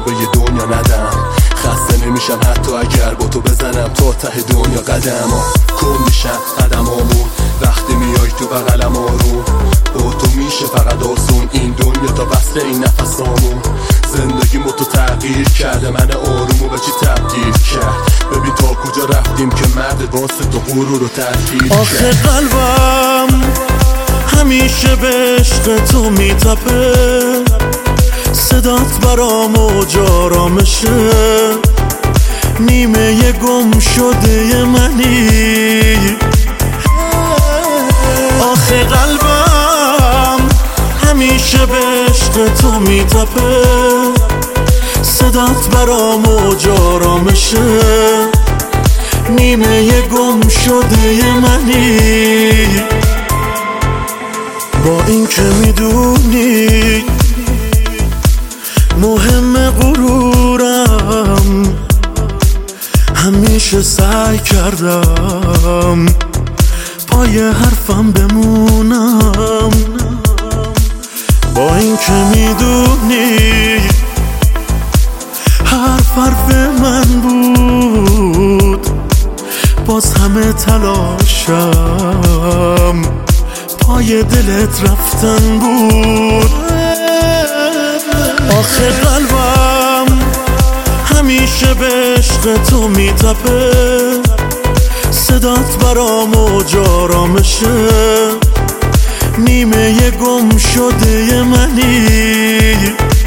به یه دنیا ندم. خسته نمیشم حتی اگر با تو بزنم تا ته دنیا قدم. کن میشم قدمامون وقتی میای تو بغلم آروم. با تو میشه فقط آسون این دنیا تا وصل این نفسامون. زندگیمو تو تغییر کرده من آرومو به چی تبدیل کرد. ببین تا کجا رفتیم که مرد واسه تو غرور رو تحقیر کرد. آخه قلبم همیشه به عشق تو میتپه، صدات برام اوج آرامشه. نیمه گم شده منی. آخه قلبم همیشه به عشق تو میتپه، صدات برام اوج آرامشه. نیمه گم شده منی. با این که میدونی مهم غرورم، همیشه سعی کردم پای حرفم بمونم. با این که میدونی حرف من بود، باز همه تلاشم پای دلت رفتن بود. آخه قلبم همیشه به عشق تو میتپه، صدات برام اوج آرامشه. نیمه گم شده منی.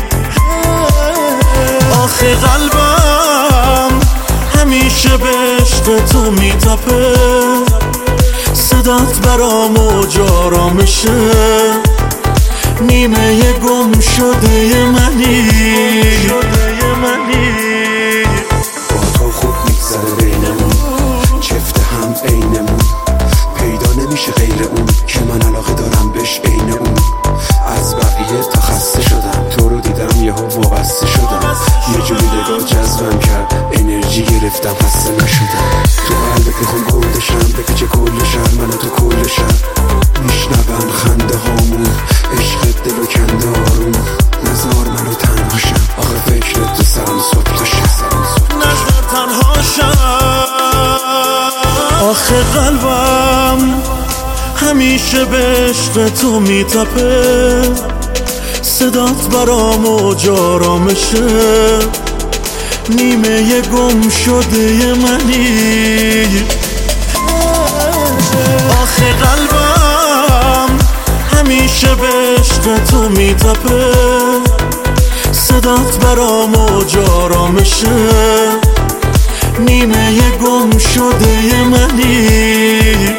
آخه قلبم همیشه به عشق تو میتپه، صدات برام اوج آرامشه. نیمه گم شده منی. با تو خوب میگذره بینمون، چفت هم عینمون. پیدا نمیشه غیر اون که من علاقه دارم بهش عین اون. از بقیه تا خسته شدم، تو رو دیدم یهو وابسته شدم. یه جوری نگاه جذبم کرد، انرژی گرفتم خسته نشدم. تو قلبت میخوام کلشم، بپیچه کل شهر من و تو کل شهر. میشنون خنده هامون، عشق دلو کنده آروم. نزار منو تنهاشم، آخه فکرت تو سرم صبح تا شب. نزار تنهاشم. آخه قلبم همیشه به عشق تو میتپه، صدات برام اوج آرامشه. نیمه گم شده منی. آخه قلبم همیشه به عشق تو میتپه، صدات برام اوج آرامشه. نیمه گم شده منی.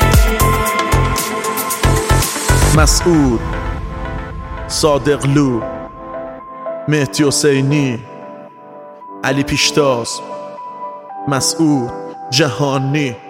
مسعود، صادقلو، مهدی حسینی، علی پیشتاز، مسعود جهانی.